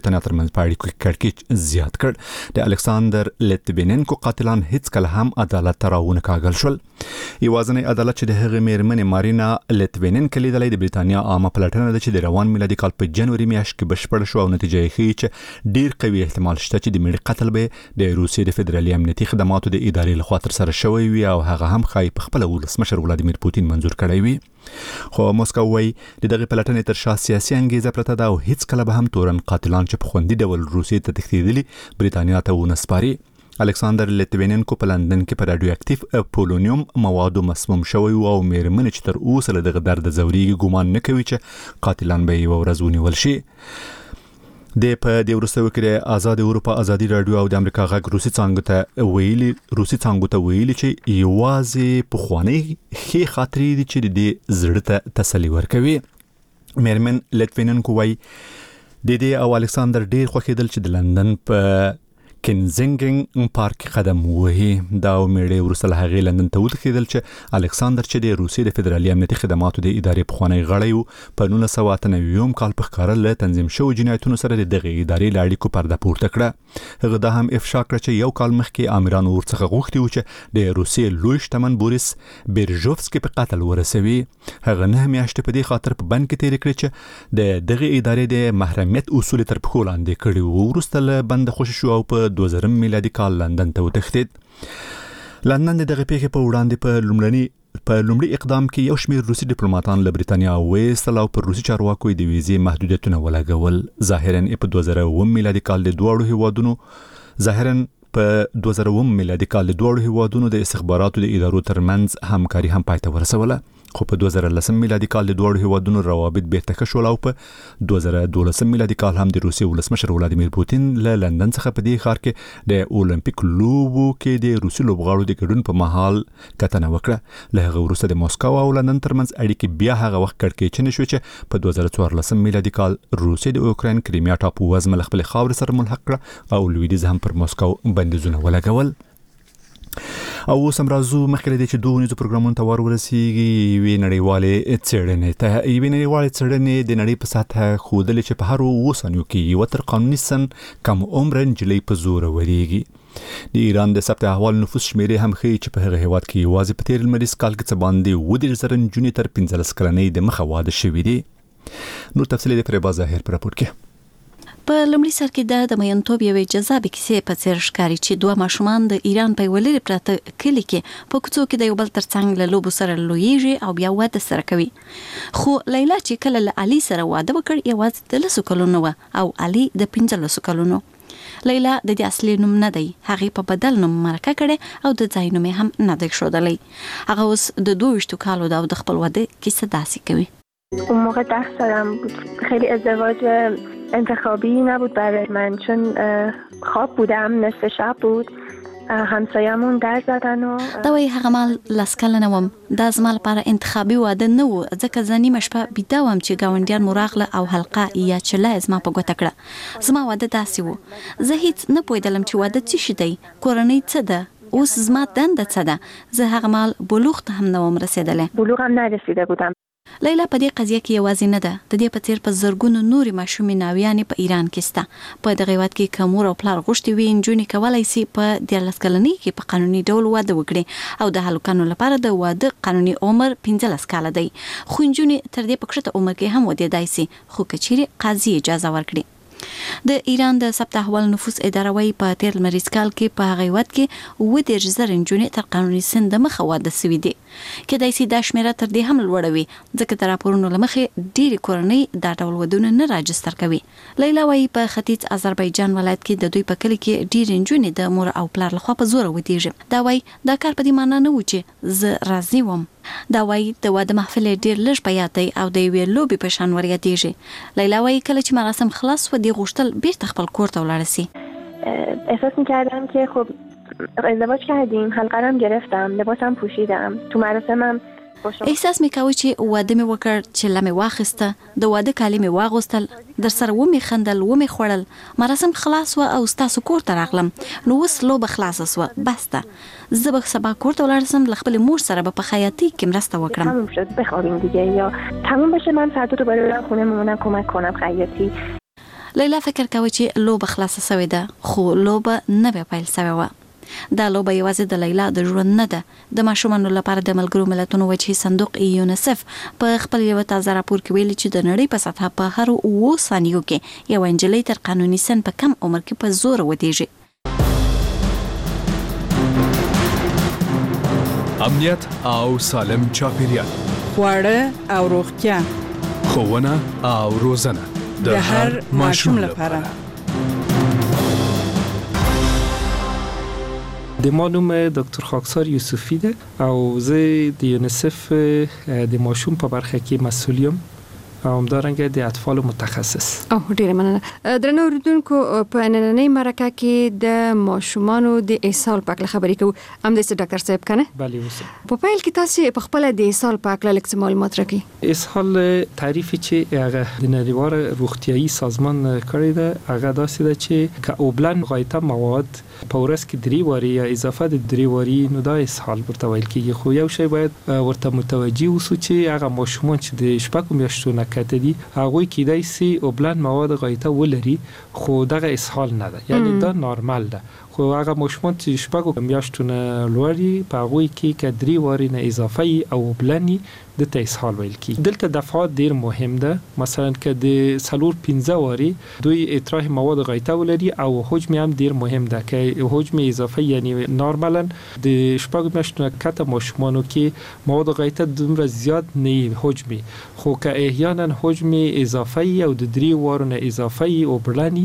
ترمنځ په اړیکو کې کړکېچ زیات کړ. د الکساندر لیتویننکو قاتلان هیڅ کله هم عدالت ته راونه کاږل شول. یوازینی عدالت چې د هغې میرمنې مارینا لیتویننکو لیدلې د بریتانیا عامه پلټنه ده چې د روان میلادي کال په جنوري میاشت کې بشپړ شو او نتیجه یې ښیي چې ډیر قوي احتمال شته چې د میړه قتل به د روسیې د فدرالي امنیتي خدماتو د ادارې لخوا ترسره شوی وي او هغه هم ښایي په خپله ولسمشر ولادیمیر پوتین منظور کړی وي. خو موسکو وايي د دغه پلټنې تر شا سیاسي انګیزه پرته ده او هیڅ کله به هم تورن قاتلان چې په خوندي ډول روسیې ته تښتېدلي بریتانیا ته ونه سپاري. الکساندر لیتویننکو په لندن کې په رادیو اکټیو پولونیوم موادو مسموم شوی او میرمنې چې تر اوسه له دغه درد ځوريږي ګومان نه کوي چې قاتلان به یې ورځ ونیول شي. د په د وروستیو کې آزاد اروپا ازادي رادیو او د امریکا غږ روسي څنګه ته ویلي چې یوازې په خواني خې خاطرې دي چې د زړه ته تسلی ورکوي. میرمن لیتویننکو وايي د دې او الکساندر ډیر خوښیدل چې د لندن په کینزینګن پارک قدم وهي. دا میړه ورسره هغه لندن ته وتښتېدل چې الکساندر چې د روسیې د فدرالي امنیتي خدماتو د ادارې په خوانی غړی وو په 1998 کال په ښکار له تنظیم شو جنایتونو سره د دغه ادارې لاړې پرده پورته کړه. هغه دا هم افشا کړ چې یو کال مخکې امیران ورڅخه غوښتي و چې د روسیې لوی شتمن بوریس بیرژوفسکي په قتل ورسوي. هغه نه میاشتې په دې خاطر په بند کې تیر کړی چې د دغه ادارې د محرمیت اصول تر پښو لاندې کړي وو. وروسته له بند خوشی شو او په 2000 میلادي کال لندن ته وتښتید. لندن دغه پیښې په وړاندې په لومړي اقدام کې یو شمېر روسي ډیپلوماټان له بریتانیا وایستل او پر روسي چارواکو د ویزې محدودیتونه ولګول. ظاهرا په 2009 میلادي کال د دوه هیوادونو د استخباراتو د ادارو ترمنځ همکاري هم پای ته ورسوله. خو په 2010 میلادي کال د دوه هیوادونو روابط بیرته ښه شول او په 2012 میلادي کال هم د روسیې ولسمشر ولادیمیر پوتین له لندن څخه په دې ښار کې د اولمپیک لوبو کې د روسي لوبغاړو د ګډون په مهال کتنه وکړه. له هغه وروسته د موسکو او لندن ترمنځ اړیکې بیا هغه وخت کړکېچنې شوې چې په 2014 میلادي کال روسیې د اوکراین کریمیا ټاپو وزمه خپل خاور سره ملحق کړه او لویدیز هم پر موسکو بندیزونه ولګول. او اوس هم راځو مخکې د چې دوه نيزو پروګرامونو ته ورسیږي وی نړیوالې څېړنې د نړۍ په سطح خودلې چې په هر وسنیو کې یو تر قانوني سن کم عمر نجلۍ په زور وريږي. د ایران د ثبت احوال نفوس شمیرې هم ښیي چې په هغه هیواد کې یوازې په تیر لمریز کال کې څه باندې 10,000 نجونې تر 15 کلنۍ د مخه واده شوې دي. نور تفصیل د فریبا ظاهر پر راپور کې. په لومړي سر کې د مینتوب یوې جذابې کیسې په څیر ښکاري چې دوه ماشومان د ایران په ولري پراته کلی کې په کوڅو کې د یو بل ترڅنګ له لوبو سره لویږي او بیا واده سره کوي. خو لیلا چې کله له علي سره واده وکړ یوازې د 10 کلونو و او علي د 15 کلونو. لیلا د دې اصلي نوم نه دی، هغه په بدل نوم مرکه کړي او د ځای نوم هم نه دی ښودلی. هغه اوس د 22 کالو د خپل واده کیسه داسې کوي. اون موقع 10 سالم بود. خیلی ازدواج انتخابی نبود برای من چون خواب بودم، نصف شب بود، همسایه‌مون در زدن و دا وایي هغه مال لسکل نه وم، دا زما لپاره انتخابي واده نه و ځکه زه نیمه شپه بیده وم چې ګاونډیان مو راغله او حلقه یا چله زما په ګوته کړه. زما واده داسې و، زه هیڅ نه پوهېدلم چې واده څه شی دی، کورنۍ څه ده، اوس زما دنده څه ده. زه هغه مال بلوغ ته هم نه وم رسېدلی. بلوغ هم نرسیده بودم. لیلا په دې قضیه کې یوازې نه ده، د دې په څیر په زرګونو نورې ماشومې ناویانې په ایران کې شته. په دغه هیواد کې که مور او پلار غوښتي وي نجونې کولی سي په 13 کلنۍ کې په قانوني ډول واده وکړي او د هلکانو لپاره د واده قانوني عمر 15 کاله دی. خو نجونې تر دې په کښته عمر کې هم ودېدای سي خو که چیرې قاضي اجازه ورکړي. د ایران د ثبت احوال نفوس اداره وايي په تیر لمریز کال کې په هغه هیواد کې 10,000 نجونې تر قانوني سن د مخه واده سوي دي. کېدای سي دا شمیره تر دې هم لوړه وي ځکه د راپورونو له مخې ډېرې کورنۍ دا ډول ودونه نه راجستر کوي. لیلا وايي په ختیځ آذربایجان ولایت کې د دوی په کلي کې ډېرې نجونې د مور او پلار لخوا په زوره ودېږي. دا وايي دا کار په دې معنا نه و چې زه راضي وم. دا وايي د واده محفل ډېر لږ په یاد دی او د یوې لوبې په شان وريادېږي. لیلا وايي کله چې مراسم خلاص و دې غوښتل بیرته خپل کور ته ولاړ سي. احساس می‌کردم که خب ازدواج کردیم، حلقه هم گرفتم، لباسم پوشیدم، تو مراسمم احساس می‌کوي چې واده مې وکړ، چې لمې واخیسته، د واده کالي مې واغوستل، در سره ومې خندل، ومې خوړل، مراسم خلاص و او ستاسو کور ته راغلم، نو اوس لوبه خلاصه سوه، بس ده. زه به سبا کور ته ولاړ سم، له خپلې مور سره به په خیاطۍ کې مرسته وکړم. تموم شد بخوابیم دیگه یا تموم بشه من فردا دوباره برم خونه مامانم کمک کنم خیاطی. لیلا فکر کوي چې لوبه خلاصه شوې ده خو لوبه نه به پیل شوې و. دا لوبه یوازې د لیلا د ژوند نه ده. د ماشومانو لپاره د ملګرو ملتونو وجهي صندوق یونیسف په خپل یو تازه راپور کې ویلي چې د نړۍ په سطحه په هر 9 ثانیو کې یو نجلۍ تر قانوني سن په کم عمر کې په زور ودیږي. امنیت او سالم چاپیریال، خواړه او روغتیا، ښوونه او روزنه د هر ماشوم لپاره. د ما نوم دکتر خاکسار یوسفی ده او زه د یونیسف د ماشوم په برخه کې مسئول یم او همدارنګه د اطفال متخصص. ډیره مننه. درنو اوریدونکو، په نننۍ مرکه کې د ماشومانو د اسهال په اړه خبرې کوو. هم د ډاکټر صاحب کنه؟ بله اوسه. په پیل کې تاسو په خپل د اسهال په اړه لږ معلومات راکړئ. اسهال تعریف چې هغه د نړیوال روغتیايي سازمان کړی ده، هغه داسې ده چې که اوبلن غایطه مواد په ورځ کې 3 واري یا اضافه د 3 واري نو دا اسهال ورته ویل کېږي. خو یو شی باید ورته متوجي اوسو چې هغه ماشومان چې د شپږو میاشتو نه کته دي هغه کېدای شي اوبلن مواد غایطه ولري خو دغه اسهال نه ده، یعنی دا نارمال ده. خو هغه ماشومان چې شپږو میاشتو نه لوړي په هغه کې که 3 واري نه اضافه او اوبلني د اسهال ویل کی. دلته دفعات ډیر مهم ده. مثلا که د 4-15 واري دوی اطراح مواد غایطه ولري او حجم هم ډیر مهم ده که حجم اضافه یعنی نارمالا د شپږ میاشتو کته ماشومانو کې مواد غایطه دومره زیات نه حجمي، خو که احیانا حجم اضافه او د 3 وارو نه اضافه او بلانی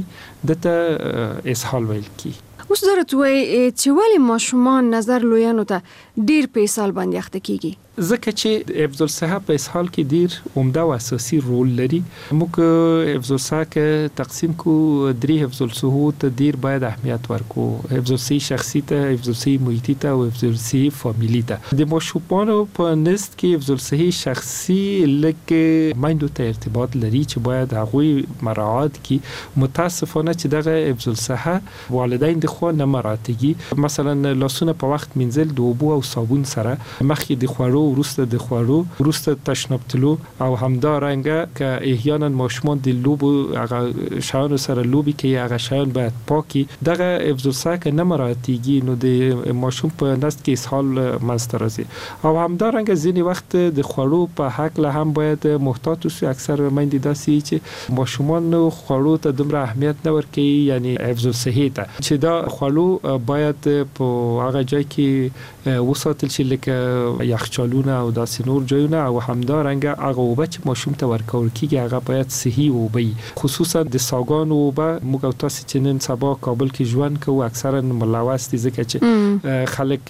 دته اسهال ویل کی. اوس درته وای چې ولی ماشومان نظر لویانو ته ډیر په اسهال باندې اخته کیږي؟ ځکه چې حفظ الصحه په اسهال کې ډیر عمده او اساسي رول لري. موږ حفظ الصحه کې تقسیم کو 3 حفظ الصحه ته ډیر باید اهمیت ورکو: حفظ الصحه شخصي ته، حفظ الصحه محیطي ته او حفظ الصحه فامیلی ته. د ماشومانو په نست کې حفظ الصحه شخصي لکه مایندو ته ارتباط لري چې باید هغه مراعات کی. متاسفانه چې دغه حفظ الصحه والدین د خو نه مراعاتږي. مثلا لاسونه په وخت منځل د اوبو او صابون سره، مخکې د خوړو وروسته د خوړو، وروسته تشناب تلو او همدارنګه که احیانا ماشومان د لوبو هغه شیانو سره لوبي کوي هغه شیان باید پاکي. دغه حفظ الصحه که نه مراعاتږي نو د ماشوم په نست کې اسهال منځته راځي. او همدارنګه ځینې وخت د خوړو په حق له هم باید محتاط اوسو. اکثر میندې داسې چې ماشومان خوړو ته دومره اهمیت نه ورکوي، یعنی حفظ الصحه ته چې دا خوړو باید په هغه ځای کې وساتل شي لکه یخچالونه او داسې نور ځایونه، او همدارنګه هغه اوبه چې ماشوم ته ورکول کیږي هغه باید صحي اوبه وي. خصوصا د ساګانو اوبه. موږ او تاسو چې نن سبا کابل کې ژوند کوو اکثرا ملوث دي ځکه چې خلک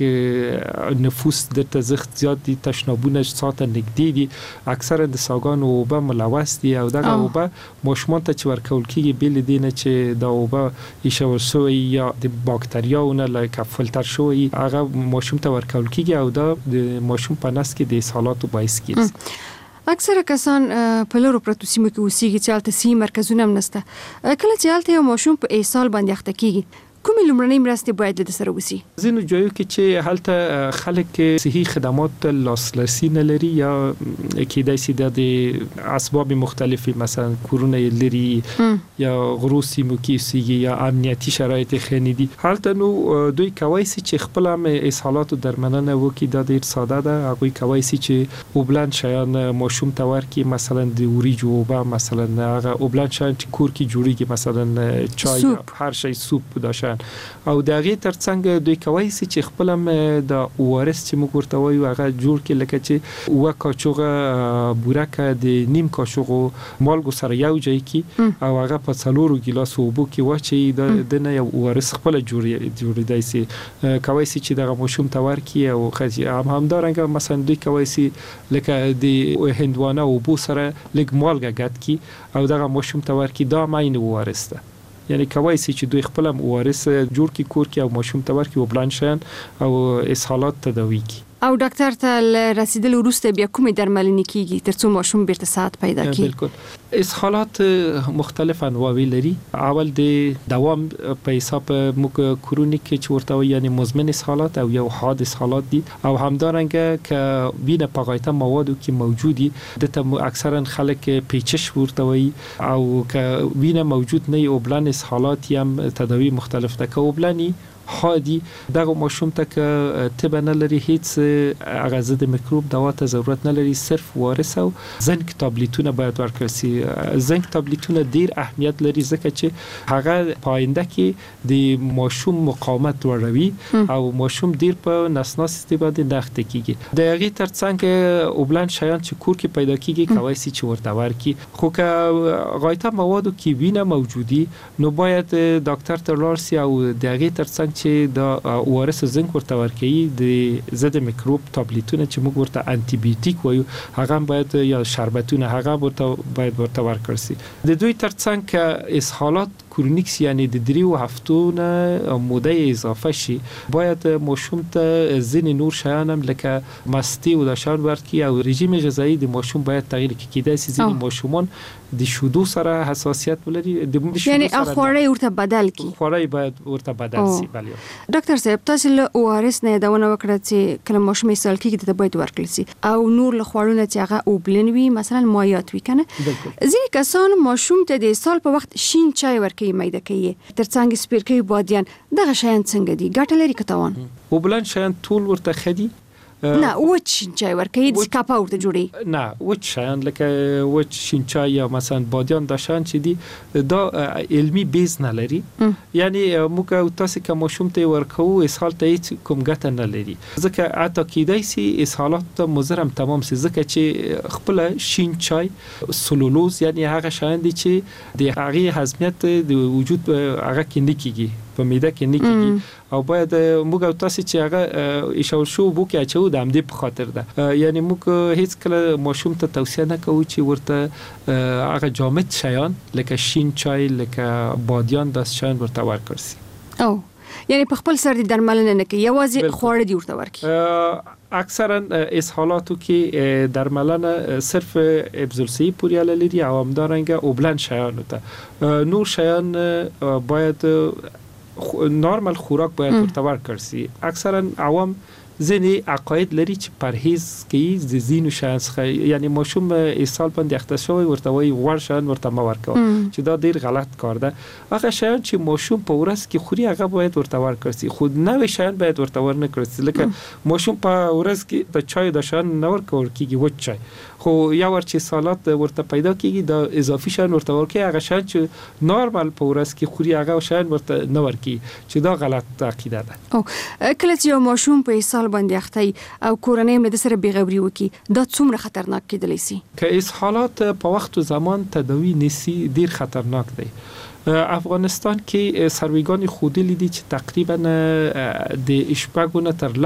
نفوس د تزخت زیات دي، تشنابونه ساته نږدې دي، اکثرا د ساګانو اوبه ملوث دي او دغه اوبه ماشومان ته چې ورکول کیږي بل دي نه چې دا اوبه ایشول شوی یا د باکتریاونه لکه فلټر شوی هغه ماشوم ته ورکول کیږي او دا د ماشوم په نس کې د اسهالاتو باعث کیږي. اکثره کسان په لورو پرتو سیمو کې اوسېږي چې هلته صحي مرکزونه هم نشته. کله چې هلته یو ماشوم په اسهال باندې اخته کیږي کومې لومړنۍ مرستې باید د سره وسی؟ ځینو ځایو کې چې هلته خلک صحي خدمات لاسرسي نه لري یا کېدای شي د اسباب مختلفي مثلا کورونه لري یا غرو سیمو کې اوسېږي یا امنیتي شرایط ښه نه دي. هلته نو دوی کوي چې خپل هم اسهالاتو درملنه وکړي. دا ډېر ساده ده. هغوی کوي چې اوبلن شیان ماشوم ته ورکړي، مثلا د وریجو اوبه، مثلا هغه اوبلن شیان چې کور کې جوړیږي، مثلا چای، هر شی، سوپ داشان. او دغه ترڅنګ دوی کوي چې خپل هم د اورس چې موږ ورته وایو هغه جوړ کې لکه چې و کاچوغه بورکه د نیم کاچوغو مالګو سره یو ځای کې او هغه په 4 ګیلاس اوبو کې واچي د نه یو اورس خپل جوړیدای شي. کوي چې دغه ماشوم ته ورکي او همدارنګه مثلا دوی کوي لکه د هندوانه اوبو سره لګ مالګه ګټ کی او دغه ماشوم ته ورکي. دا ماین اورس ده. یعنی کوي چې دوی خپل هم اورس جوړ کی کور کې او ماشوم ته ورکي او بلان شین او اسهالات تداوی کی. او ډاکټر ته رسیدل وروسته بیا کومې درملنې کیږي ترڅو ماشوم بیرته صحت پیدا کړي؟ بالکل اسهالات مختلف انواع لري. اول د دوام په حساب موږ کرونیک چې ورته یعنی مزمن اسهالات او یو حاد اسهالات دي او همدارنګه ک وینه په غایطه موادو کې موجودي د اکثرا خلک پیچش ورته وي او ک وینه موجود نه او بلان اسهالات هم تداوی مختلف ده. ک وبلانی حادي دغه ماشوم ته ک تب نه لري هیڅ هغه ضد میکروب دوا ته ضرورت نه لري، صرف وارث او زنک تابلیتونه باید ورکړل شي. زنک تابلیتونه ډیر اهمیت لري ځکه چې هغه پاینده کې د ماشوم مقاومت لوړوي او ماشوم ډیر په نسناس استفاده نه اخته کیږي. د هغه ترڅنګ اوبلان شیان چې کور کې پیدا کیږي کوي چې ورته ورکی، خو ک غایطه موادو کې وینه موجودي نو باید ډاکټر ته لاړ شي او د هغه ترڅنګ چې د وارث زنک ورته ورکوي د ضد میکروب تابلیتونه چې موږ ورته انټي بیوټیک وایو هغه باید یا شربتونه هغه باید ورته ورکړل شي. د دوی ترڅنګ اسهالات کرونیک یعنی د 3 هفتونه موده اضافه شي باید ماشوم ته ځینې نور شیان هم لکه مستی او د شان ورکی او رژیم غذایی د ماشوم باید تغییر کړي. د ځینې ماشومان د شودو سره حساسیت ولري یعنی خواړه ورته بدل کی خواړه باید ورته بدل شي. بله ډاکټر صاحب تاسو له اوارس نه داونه وکړه چې کله ماشوم یې کېږي ته باید ورکړل شي او نور له خواړو نه چې هغه اوبلن وي مثلا مایات وي کنه. ځینې کسان ماشوم ته د سال په وخت شین چای ورکوي مېده کوي ترڅنګ سپیرکي بادیان دغه شیان څنګه دي ګټه لري کتاوان؟ اوبلن شیان ټول ورته خدي نه وچ چای ورکوي د کاپا ورته جوړي نه وچ شیان لکه وچ شینچای یا مثلا بادیان د شان چې دي دا علمي بیس نه لري یعنی موږ تاسو کوم ماشوم ته ورکو اسهال ته هیڅ کوم ګټه نه لري ځکه اته کیدای سي اسهالات ته مزرم تمام سي ځکه چې خپل شینچای سلولوز یعنی هغه شیان دي چې د هغه هضمیت د وجود هغه کې نه کیږي په معده کې نه کیږي او باید موږ تاسو چې هغه اشاره شو بو کې اچو د امدې په خاطر ده یعنی موږ هیڅ کله ماشوم ته توصیه نه کوو چې ورته هغه جامد شیان لکه شین چای لکه بادیان د شیان ورته ورکړل شي. او یعنی په خپل سر د درملنه نه کوي یوازې خواړه دی ورته ورکړي. اکثرا اسهالاتو کې درملنه صرف ابزولسی پوری لري او همدارنګه اوبلن شیان ته نور شیان باید نورمال خوراک باید ورته ورکړل شي. اکثرا عوام ځینې عقاید لري چې پرهیز کوي د زینو شیان څخه یعنی ماشوم اسهال باندې اخته شوی ورته وایي غوړ شیان ورته ما ورکوه چې دا ډیر غلط کار ده. هغه شیان چې ماشوم په ورځ کې خوري هغه باید ورته ورکړل شي خو نوې شیان باید ورته ورنکړل شي لکه ماشوم په ورځ کې د چای د شیان نه ورکول کیږي وچ چای خو یا ورچې سالات ورته پیدا کیږي د اضافي شیان ورته ورکي هغه شیان چې نورمال په ورځ کې خوري هغه شیان ورته نه ورکي چې دا غلط عقیده ده. او کله چې ماشوم په اسهال باندې اخته او کورنۍ مې د سره بیغبري وکي دا څومره خطرناک کېدلی شي؟ که اسهالات په وخت و زمان تداوی نسی ډیر خطرناک دی. افغانستان کې سرویګان خودلی دي چې تقریبا د اشپاګونه تر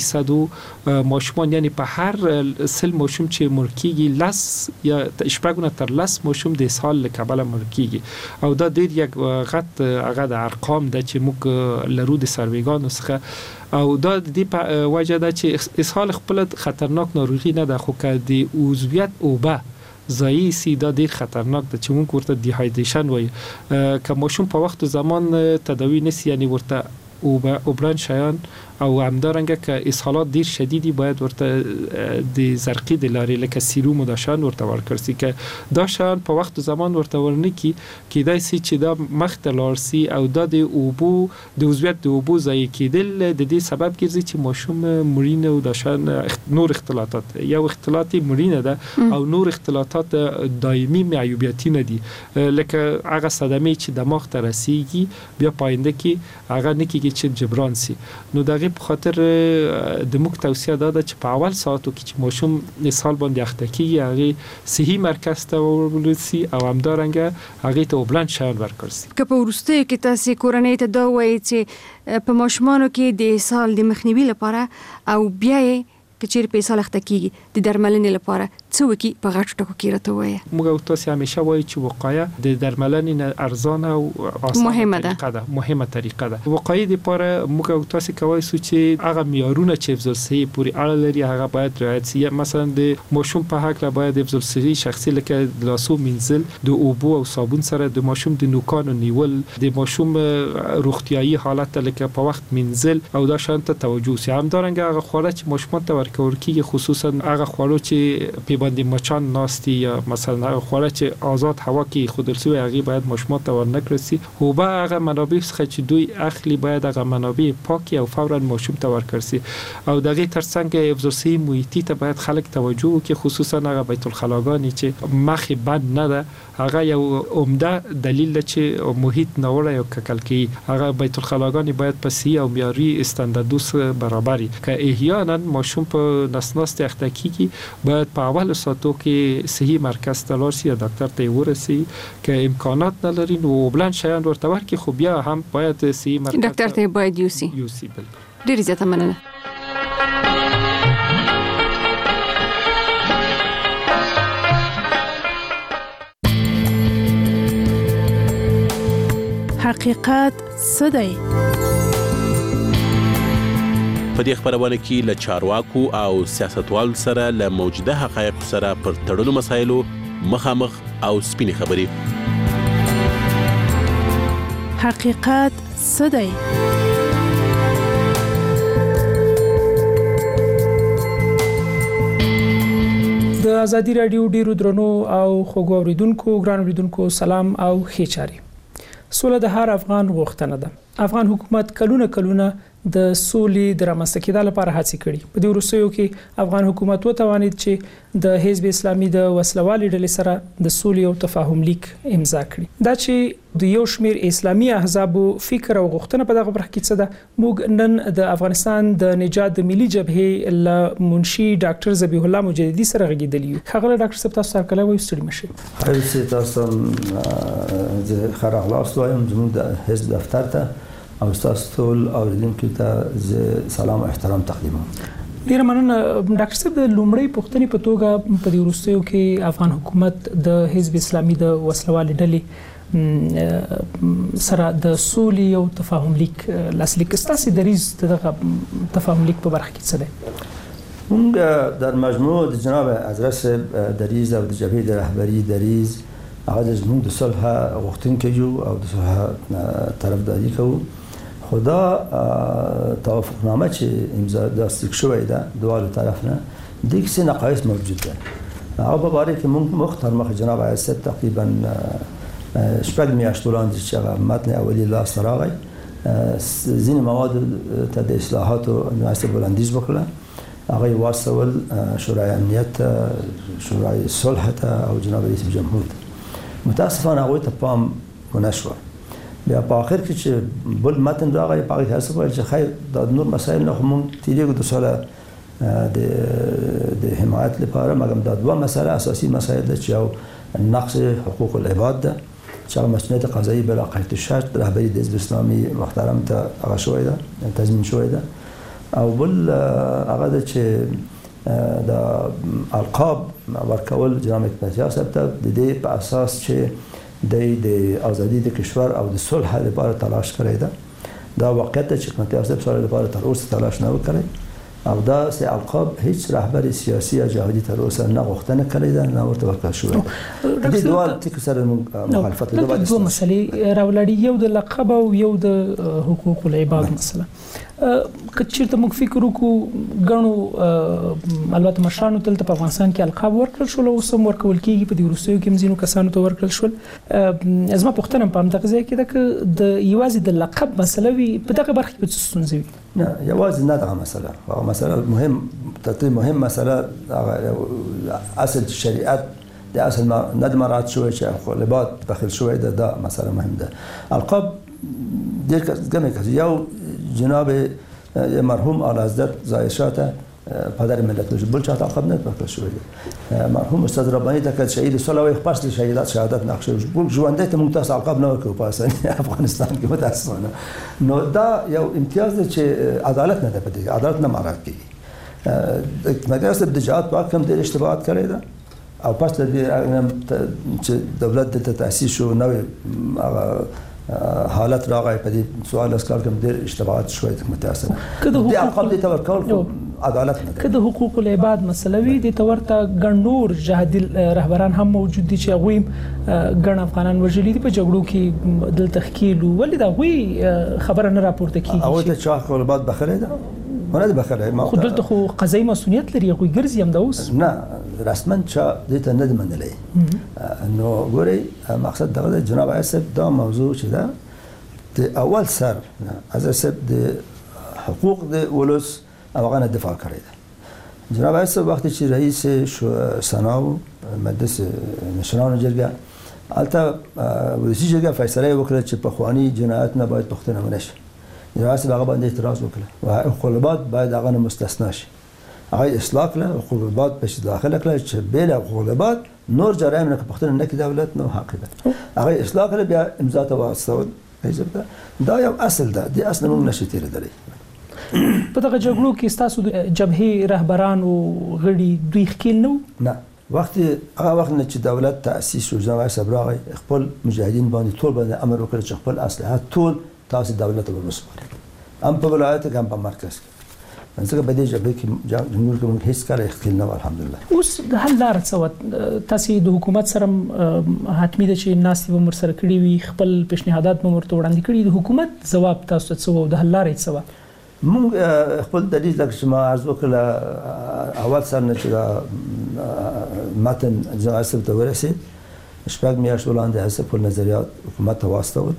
10% ماشومان یعنی په هر سل ماشوم چې مرکیږي 10 یا اشپاګونه تر 10 ماشوم د اسهال لکبل مرکیږي او دا ډیر یک غټ هغه د ارقام د چې موږ لرو د سرویګان څخه او دا د دې په وجه ده چې اسهال خپل خطرناک ناروغي نه ده خو که د عضویت اوبه ضایع سي دا ډیر خطرناک ده چې موږ ورته ډی هایدریشن وایو. که ماشوم په وخت زمان تداوی نسی یعنی ورته اوبلن شیان او همدارنګه که اسهالات ډیر شدیدی باید ورته د زرقی د لارې لکه سیروم د شان ورته ورکړل شي که دا شان په وخت زمان ورته ورنکي کېدای شي چې دا مخ ته لاړ شي او دا د اوبو د عضویت د اوبو ضایع کېدل د دې سبب ګرځي چې ماشوم مړینه او د شان نور اختلاطات یو اختلاطي مړینه ده او نور اختلاطات دایمي معیوبیتي نه دي لکه هغه صدمه چې دماغ ته رسیږي بیا پاینده کې هغه نه کېږي چې جبران شي. نو دغه په خاطر د موږ توصیه ده چې په اول ساعتو کې چې ماشوم اسهال باندې اخته کیږي هغه صحي مرکز ته ورسي او همدارنګه هغه ته اوبلن شیان ورکړل شي. که په وروستیو کې تاسو کورنۍ ته دا وایي چې په ماشومانو کې د اسهال د مخنیوي لپاره او بیا یې کچیر په اسهال اخته کیږي د درملنې لپاره څه وکي په غټ ټکو کې راته وایي. موږ تاسو همیشه وایو چې وقایه د درملنې نه ارزانه او اسانه مهمه طریقه ده. وقایې لپاره موږ تاسو کولی شو چې هغه معیارونه چې حفظ الصحه پورې اړه لري هغه باید رعایت شي. مثلا د ماشوم په حق لا باید حفظ الصحه شخصي لکه لاسو مینځل د اوبو او صابون سره د ماشوم د نوکانو نیول د ماشوم روغتیايي حالت لکه په وخت مینځل او دا شان ته توجه شي. همدارنګه هغه خواړه چې ماشومان ته ورکول کیږي خصوصا هغه خواړه چې په باندې مچان ناستي یا مثلا هغه خواړه چې آزاد هوا کې خودل شوی هغه باید ماشومان ته ورنکړل شي. او به هغه منابع څخه چې دوی اخلي باید هغه منابع پاکي او فورا ماشوم ته ورکړل شي. او دغه ترڅنګ حفظ الصحه محیطي ته باید خلک توجه وکړي خصوصا هغه بیت الخلاګانی چې مخې بند نه ده. هغه یو عمده دلیل ده چې محیط نوړی او ککل کی. هغه بیت الخلاګانی باید په سی او معیاري استانداردو سره برابري. که احیانا ماشوم په نسناست اختکی باید په اول ساتو کې صحي مرکز ته لاړ شي یا ډاکټر ته ورسي. که امکانات نه لري نو بلند شیان ورته ورکړي خو بیا هم باید صحي مرکز ډاکټر ته باید یوسي. ډیر زیاته مننه. حقیقت څه دی؟ په دې خبرونه کې له چارواکو او سیاستوالو سره له موجوده حقایق سره پر تړلو مسایلو مخامخ او سپینې خبرې. حقیقت څه دی؟ د ازادي رادیو ډیرو درنو او خوږو اوریدونکو ګران اوریدونکو سلام او ښه چاري. سوله د هر افغان غوښتنه ده. افغان حکومت کلونه د سولې د رامنځته کېدو لپاره هڅې کړې. په دې وروستیو کې افغان حکومت وتوانید چې د حزب اسلامي د وسلوالي ډلې سره د سولې او تفاهم لیک امضا کړي. دا چې د یو شمیر اسلامي احزابو فکر او غوښتنه په دغه برخه کې څه ده، موږ نن د افغانستان د نجات د ملي جبهې له منشي ډاکټر ذبیح الله مجددي سره غږیدلی یو. خغله ډاکټر صاحب تاسو سره کله وایو ستړي مشه. هر څه تاسو خیر اخلاص وایم زموږ د حزب دفتر ته او تاسو ټول اوریدونکو ته سلام او احترام تقدیموم. ډیر مننه ډاکټر صاحب. د لومړی پوښتنې په توګه په دې وروستیو کې افغان حکومت د حزب اسلامي د وسلوالي ډلې سره د سولې او تفاهم لیک لاسلیک ستاسو دریز دغه تفاهم لیک په برخه کې څه دی؟ موږ در مجموع د جناب حضرت دریز او د جبهه د رهبری دریز هغه زموږ د صلح غوښتونکي یو او د صلح طرفداري کوو. خدا توافقنامه چې امضا لاسلیک شوې ده دواړو طرف نه د کیسې نقایص موجود ده. هغه په اړه کې موږ مختار مخ جناب حضرت تقریبا شپږ میاشتې وړاندې چې هغه متن اولی لاس راغی ځینې مواد ته د اصلاحاتو ناسب وړاندیز وکړه. هغه واسول شورای امنیت، شورای صلح ته او جناب رئیس جمهور ته. متاسفانه هغه ته پام ونشو. بیا په اخر کې چې بل متن راغی په هغه حساب چې خیر د نور مسایل نه هم تیریږي د سره د حمایت لپاره مګم د دوه مسایل اساسي مسایل چې یو نقص حقوق العباد ده چې مسئولیت قضایی بلا قید شرط رهبری د حزب اسلامي محترم ته هغه شوی ده تضمین شوی ده. او بل هغه ده چې د القاب ورکول جناب سیاست ته د دې په اساس چې د ازادي د کشور او د صلح لپاره تلاش کړی ده. دا واقعیت چې متاسف سره لپاره تر اوسه تلاش نه وکړي او دا سه القاب هیڅ رهبر سیاسي یا جهادي تر اوسه نه غوښتنه کړې ده نه ورته ورکړل شوې ده. د دوه ټکو سره مخالفت لري. دوه مسلې راولړي، یو د لقب او یو د حقوق العباد مسله. کچیرته موږ فکر وکړو غنو البته مشرانو تل په افغانستان کې القاب ورکړل شول او سم ورکول کیږي په دې وروستیو کې مزینو کسانو ته ورکړل شول. ازما پوښتنه په همدغه ځای کې ده د یوازې د لقب مسله وي په دغه برخه کې څه ستونزې وي؟ نه یوازې نه دغه مسله، هغه مسله مهم مسله اصل شریعت د اصل نه د مراد شوی چې لباد داخل شوی ده. دا مسله مهم ده. القاب ډېر کمه یو جناب مرحوم اعلی حضرت ظاهر شاه ته پدر ملت بل چاته القاب نه ورکړل شوی دی. مرحوم استاد رباني ته که شهید صلح او پس شهادت نقشه ژوندۍ ته موږ تاسو القاب نه ورکړو په افغانستان کې متاسفانه. نو دا یو امتیاز دی چې عدالت نه ده، په دې عدالت نه مراعات کیږي. مګر د جهاد په حق هم ډېر اشتباهات کړی ده او پس د چې دولت د تاسیس شو نو حالت راغی په دې سوال اسکار کوم ډېر اشتباهات شوي متاسفه د عقب د تورکول عدالت نه کده حقوق العباد مسله وی د تورته ګڼور جهادي رهبران هم موجود دي چې غویم ګڼ افغانان وژلي دي په جګړو کې د تحقیق ولې دا غوي خبره نه راپورته کیږي او ته چې حقوق العباد بخره ده ونه ده بخره ما خو دلته خو قضایي مسؤلیت لري غوي ګرځي هم دا اوس نه رسما چې دې ته نه دی منلې نو ګوري مقصد دا جناب اسب دا موضوع چې دا د اول سر از اسب د حقوق د ولس افغان دفاع کړی ده جناب اسب وخت چې رئیس سناو مجلس مشرانو جرګه البته ولسی جرګه فیصله وکړه چې په خواني جنایت نه باید پښتنه ونشي جناب اسب هغه باندې اعتراض وکړه او حقوق العباد باید هغه مستثنا شي هغه اصلاح کړه حقوق العباد په داخله کړه چې بل حقوق العباد نور جرایم نه پښتنه نه کې دولت نو حق ده هغه اصلاح کړه بیا امضا ته واستول دا یو اصل ده د اصل موږ نشي تیرېدلی په دغه جګړو کې تاسو د جبهې رهبرانو غړي دوی ښکیل نه هغه وخت نه چې دولت تاسیس شو جناب صاحب راغی خپل مجاهدین باندې ټول باندې امر وکړ چې خپل اسلحه ټول تاسو دولت ته ورسپارئ هم په ولایت کې هم په مرکز کې څنګه په دې جبهه کې جمهور کې موږ هیڅ کار ښکیل نه الحمدلله اوس د حل لار څه تاسو د حکومت سره حتمی ده چې ناس به مر سره کړی وي خپل پیشنهادات مو ورته وړاندې کړي د حکومت ځواب تاسو ته څه د حل لار څه موږ خپل دلیل لکه چې ما عرض وکړه اول سر نه چې متن جاسب ته ورسید شپږ میاشتې وړاندې هڅه په نظریات حکومت ته واستول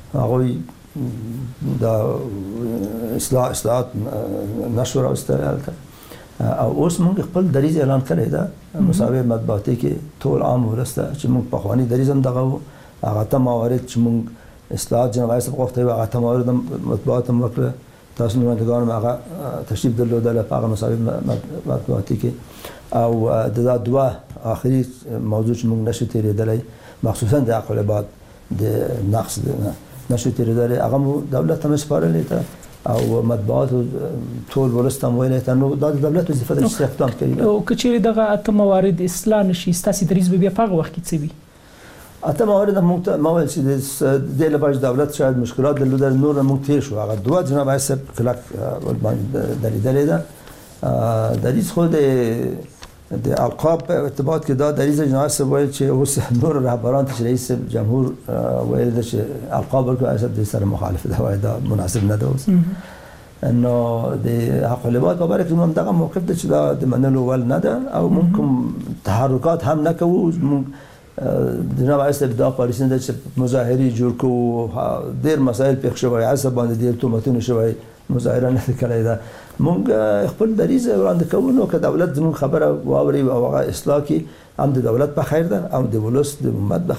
هغوی دا اصلاحات نشو راوستل او اوس موږ خپل دریځ اعلان کړی ده مساوي مطبوعاتي کې ټول عام ورسته چې موږ په خواني دریځ هم دغه هغه ته موارد چې موږ اصلاحات جناب اسب غوښتي هغه ته موارد مطبوعات هم وکړه تاسو نمائندگان هغه تشریف درلودل په هغه مساوي مطبوعاتي کې او د دوه آخري موضوع چې موږ نشو تیرېدلی مخصوصا د حقوق العباد د نقص نشو تیرېدلی هغه دولت هم سپارلې ته او مطبوعات ټول ولستم ویلې ته نو د دولت وظیفه ده چې اقدام کوي او کچېرې دغه اته موارد اصلاح نشي تاسو دریځ به په هغه وخت کې څه وي اته موارد ما ویل چې د لپاره دولت شاید مشکلات درلودل نور موږ تیر شو هغه دوه جناب اسب کلک دلیل ده دریځ خو د القاب په ارتباط کې دا دریځ جناب اسب ویل چې اوس نور رهبران چې رئیس جمهور ویل چې القاب ورکو اسب د سره مخالف ده وای دا مناسب نه ده اوس انه د حق العباد په اړه کوم دغه موقف ده چې دا د منلو ول نه ده او ممکن تحرکات هم نه کوو جناب اسب دا پالیسي ده چې مظاهري جوړ کوو ډېر مسایل پېښ شوی اسب باندې ډېر تومتونه شوی مظاهره نه کړی ده موږ خپل دریځ وړاندې کوو نو که دولت زموږ خبره واوري او هغه اصلاح کړي هم د دولت په خیر ده او د ولس د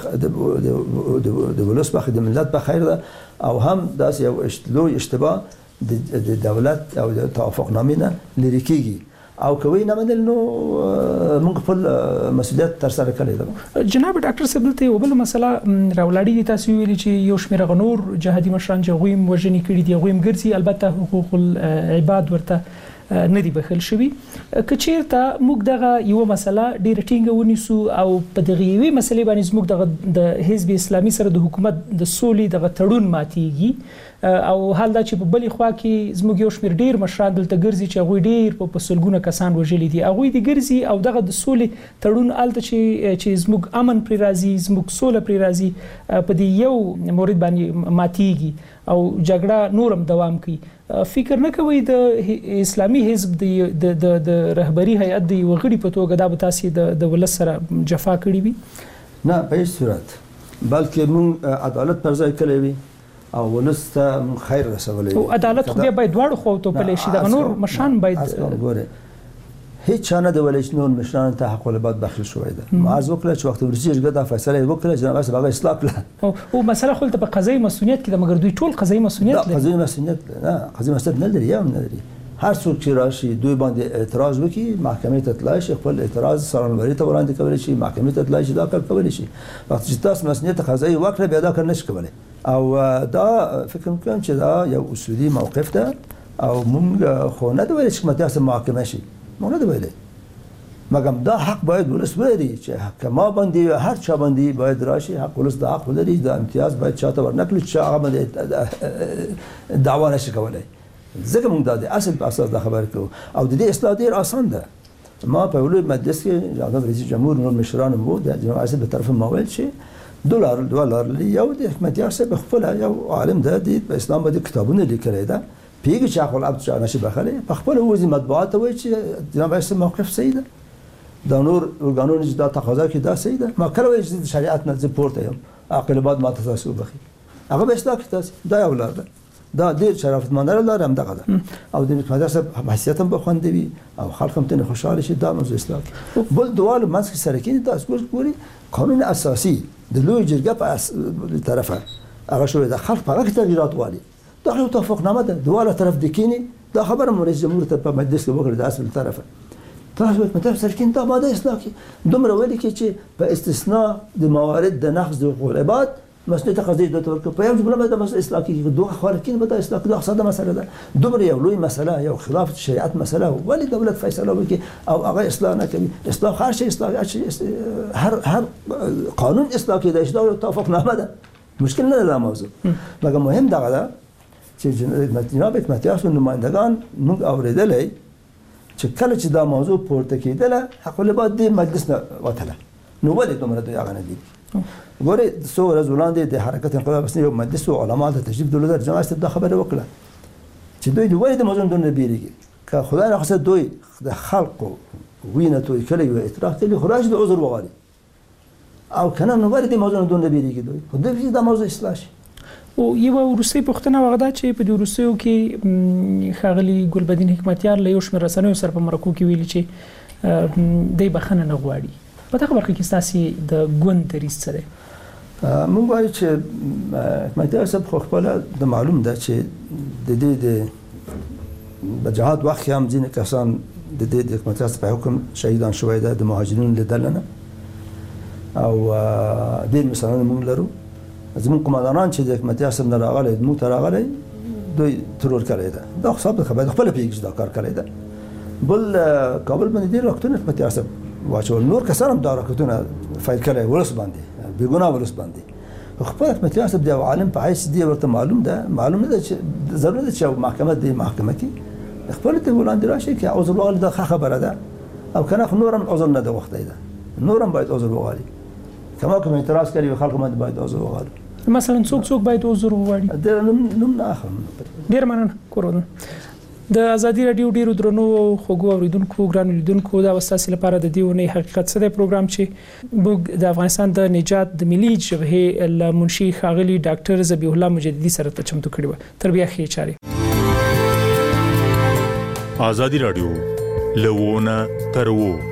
ولس د ملت په خیر ده او هم داسې یو لوی اشتباه د دولت او د توافقنامې نه لرې کېږي او کوي نه منل نو موږ خپل مسؤلیت تر سره کړی ده جناب ډاکټر صاحب دلته یو بل مسله راولاړی دي تاسو ویلي چې یو شمېر غنور جهادي مشران چې غویم وژنې کړي دي غویم ګرځي البته حقوق العباد ورته نه دی بخل شوی کچیرته موږ دغه یو مسله ډیر ټینګه ونیسو او په دغه یوې مسلې باندې موږ دغه د حزب اسلامي سره د حکومت د سولې دغه تړون ماتيږي او حال دا چې په بلې خوا کې زموږ یو شمېر ډیر مشران دلته ګرځي چې هغوی ډیر په سلګونه کسان وژلي دي هغوی دي ګرځي او دغه د سولې تړون الته چې زموږ امن پرې راځي زموږ سوله پرې راځي په دې یو مورد باندې ماتيږي او جګړه نورم دوام کوي فکر نه کوي د اسلامي حزب د رهبری هیئت د وغړي په توګه دا به تاسو د ولس سره جفا کړی وي نه په هیڅ صورت بلکې موږ عدالت پر ځای کړی وي او ولس ته خیر رسولی او عدالت خو بیا باید دواړو خواو ته پلی شي دغه نور مشران باید هیڅ چا نه د ویلی چې نور مشرانو ته حق العباد بخښل شوی ده ما عرض وکړه چې وخت ورسي جرګه دا فیصله یې وکړه چې جناب هغه اصلاح کړه او مسله خو ته په قضایي مسؤلیت کې د مګر دوی ټول قضایي مسؤلیت لري قضایي مسؤلیت نه قضایي مسؤلیت نه لري یا نه لري هر څوک چې راشي دوی باندې اعتراض وکړي محکمې ته تلای شي خپل اعتراض سرانواري ته وړاندې کولی شي محکمې ته تلای شي دا کار کولی شي وخت چې تاسو مسؤلیت قضایي وکړه بیا دا کار نشي کولی او دا فکر کوم چې دا یو اصولي موقف ده او موږ خو نه د ویل چې متاسم محاکمه شي موږ نه د ویل مګم دا حق باید ولس ولري چې حکما باندې هر چا باندې باید راشي حق ولس دا حق ولري دا امتیاز باید چاته ورنکړي چې هغه باندې دعوا نشي کولای ځکه موږ دا د اصل په اساس دا خبره کوو او د دې اصلاح ډیر آسان ده ما په ولې مجلس کې جناب رئیس جمهور نور مشران مو د جناب اصل په طرف ماویل چې دولار یو د حکمت یار صاحب خپل یو عالم ده د اسلام باندې کتابونه لیکلي ده پیګه چې خپل عبد شاه نشي بخله په خپل وزي مطبوعات وایي چې جناب اصل موقف صحیح ده دا نور ورګانونو چې دا تقاضا کې دا صحیح ده ما کله وایي چې شریعت نه پورته یم عقل بعد ما تاسو بخي هغه به اصلاح کیږي دا یو لار ده دا ډیر شرافتمندانه لار هم دغه ده او د مدرسې حیثیت هم بخوندوي او خلک هم ته خوشاله شي دا موضوع اصلاح بل دوال منځ کې سره کې تاسو ګوري قانون اساسي د لوی جرګه په طرفه هغه شوی د خلک په هغه تغیرات والی دا یو توافقنامه ده دواله طرف د کینی دا خبره رئیس جمهور ته په مجلس کې وکړه د اصل طرفه تاسو په سر کې دا ماده اصلاح کې دومره ویل کې چې په استثناء د موارد د نقض د حقوق العباد مسئله تقاضي د تور په یو جمله باندې مسئله اصلاح کې دوه خارقین به اصلاح کې دا ساده مسئله ده دومره یو لوی مسئله یو خلاف شریعت مسئله ولی دولت فیصله وکړي او هغه اصلاح نه کوي اصلاح هر شي اصلاح هر قانون اصلاح کې د اصلاح توافقنامه ده مشکل نه ده موضوع لکه مهم دا ده چې جناب حکمت یار نمائندگان موږ اوریدلې چې کله چې دا موضوع پورته کېدله حق العباد د مجلس نه وتله نو ولې دومره دوی هغه نه دي ګوري څو ورځې وړاندې د حرکت انقلاب اسلامي یو مجلس او علما د تجدید دولت جماعت ته خبره وکړه چې دوی د ولې د موضوع نه بیریږي که خدای نه خاصه دوی د خلقو وینه توي کړي او اعتراف کوي خراج د عذر وغواړي او کنه نو ولې د موضوع نه بیریږي دوی خو دوی د موضوع اصلاح شي او یو روسي پښتنه وغدا چې په د روسیو کې خاغلی ګلبدین حکمتیار له یو شمېر رسنیو سره په مرکو کې ویلي چې د بخنه نه غواړي په دغه برخه کې ستاسو د ګوند دریځ سره موږ وایو چې حکمتیار صاحب خو خپل د معلوم ده چې د دې د بجهاد وخت هم ځینې کسان د دې د حکمتیار صاحب په حکم شهیدان شوی ده د مهاجرینو لیدلنه او ډېر مثالونه موږ لرو زمون قومندانان چې د حکمتیار صاحب نه راغلي موږ ته راغلي دوی ترور کړی ده دا خو خبره خپل پیګ دا کار کړی ده بل کابل باندې ډېر وختونه حکمتیار صاحب واچول نور کسان هم دا راکټونه فایل کړي ولس باندې بیګونه ولس باندې خپل حکمتیار صاحب د عالم په حیث دی ورته معلوم ده چې ضرورت ده چې محکمه کې خپل ته وړاندې راشي چې عذر وغواړي دا خبره ده او کنه نور هم عذر نه ده وخت دی نور هم باید عذر وغواړي کوم اعتراض کوي خلک هم باید عذر وغواړي مثلا څوک باید عذر وغواړي نوم نه اخلم ډیر مننه کورونه د ازادي رادیو ډیرو درنو خوګو اوریدونکو ګرانو لیدونکو دا وساسي لپاره د دیونه حقیقت څخه پروګرام چې د افغانستان د نجات د ملي جبهه منشي خاغلی ډاکټر ذبیح الله مجددي سره چمتو کړی و تربیه خې چاري ازادي رادیو لوونه ترو